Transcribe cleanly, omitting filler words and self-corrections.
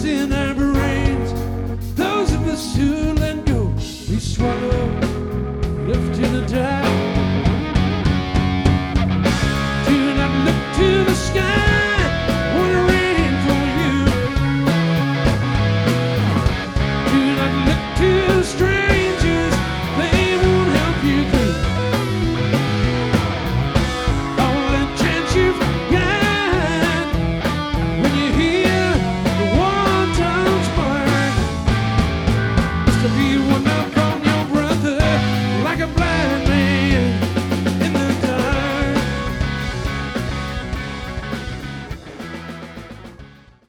remains in our brains. Those of us who let go, we swallow, left in a dive.